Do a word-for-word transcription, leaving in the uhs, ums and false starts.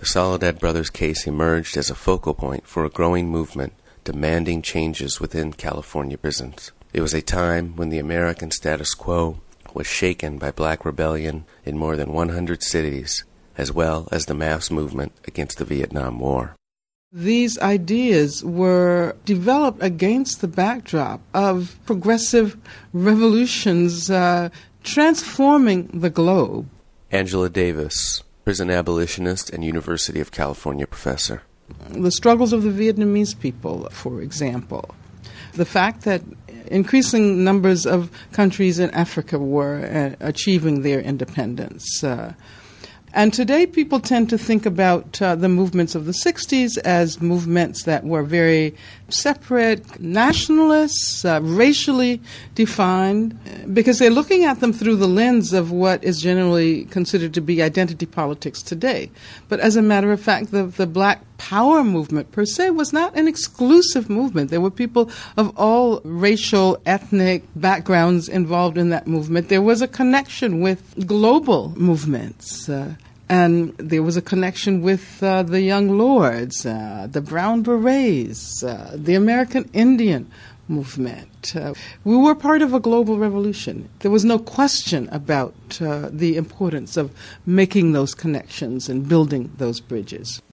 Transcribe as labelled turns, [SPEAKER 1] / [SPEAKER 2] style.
[SPEAKER 1] the Soledad Brothers case emerged as a focal point for a growing movement demanding changes within California prisons. It was a time when the American status quo was shaken by black rebellion in more than one hundred cities, as well as the mass movement against the Vietnam War.
[SPEAKER 2] These ideas were developed against the backdrop of progressive revolutions uh, transforming the globe.
[SPEAKER 1] Angela Davis, prison abolitionist and University of California professor.
[SPEAKER 2] The struggles of the Vietnamese people, for example. The fact that increasing numbers of countries in Africa were uh, achieving their independence. Uh, And today people tend to think about uh, the movements of the sixties as movements that were very separate, nationalists, uh, racially defined, because they're looking at them through the lens of what is generally considered to be identity politics today. But as a matter of fact, the, the Black Power movement per se was not an exclusive movement. There were people of all racial, ethnic backgrounds involved in that movement. There was a connection with global movements. Uh, And there was a connection with uh, the Young Lords, uh, the Brown Berets, uh, the American Indian movement. Uh, we were part of a global revolution. There was no question about uh, the importance of making those connections and building those bridges.